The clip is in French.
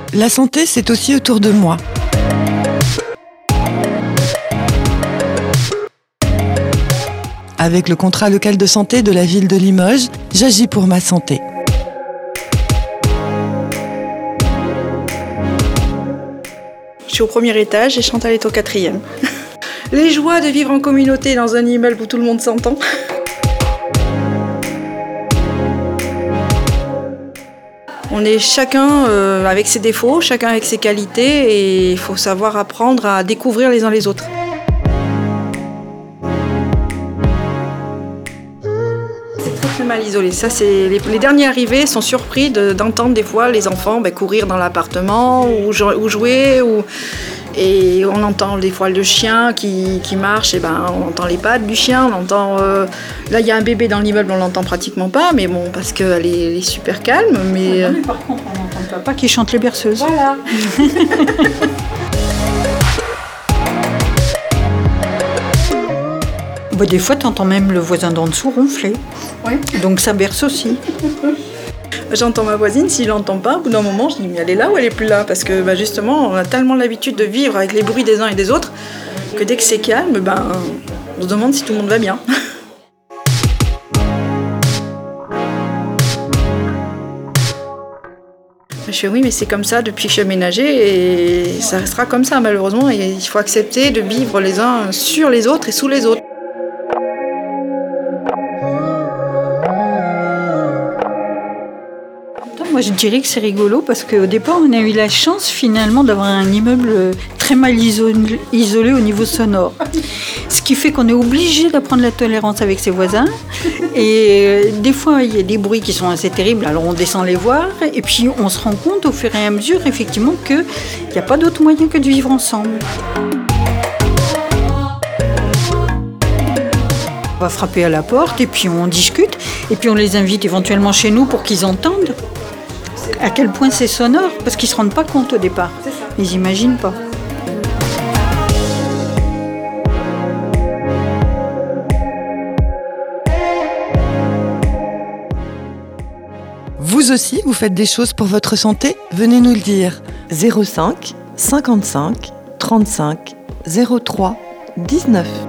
La santé, c'est aussi autour de moi. Avec le contrat local de santé de la ville de Limoges, j'agis pour ma santé. Je suis au premier étage et Chantal est au 4e. Les joies de vivre en communauté dans un immeuble où tout le monde s'entend. On est chacun avec ses défauts, chacun avec ses qualités et il faut savoir apprendre à découvrir les uns les autres. C'est très mal isolé. Ça, c'est les derniers arrivés sont surpris d'entendre des fois les enfants courir dans l'appartement ou jouer. Et on entend des fois le chien qui marche, et on entend les pattes du chien, on entend... là, il y a un bébé dans l'immeuble, on l'entend pratiquement pas, mais bon, parce qu'elle est super calme. Mais par contre, on n'entend papa qui chante les berceuses. Voilà. Des fois, tu entends même le voisin d'en dessous ronfler. Oui. Donc ça berce aussi. J'entends ma voisine, s'il l'entend pas, au bout d'un moment, je dis mais elle est là ou elle est plus là ? Parce que justement, on a tellement l'habitude de vivre avec les bruits des uns et des autres que dès que c'est calme, on se demande si tout le monde va bien. Je fais oui, mais c'est comme ça depuis que je suis aménagée et ça restera comme ça malheureusement. Et il faut accepter de vivre les uns sur les autres et sous les autres. Moi, je dirais que c'est rigolo parce qu'au départ, on a eu la chance finalement d'avoir un immeuble très mal isolé au niveau sonore. Ce qui fait qu'on est obligé d'apprendre la tolérance avec ses voisins. Et des fois, il y a des bruits qui sont assez terribles, alors on descend les voir. Et puis, on se rend compte au fur et à mesure, effectivement, qu'il n'y a pas d'autre moyen que de vivre ensemble. On va frapper à la porte et puis on discute. Et puis, on les invite éventuellement chez nous pour qu'ils entendent. À quel point c'est sonore, parce qu'ils ne se rendent pas compte au départ. Ils n'imaginent pas. Vous aussi, vous faites des choses pour votre santé ? Venez nous le dire. 05 55 35 03 19.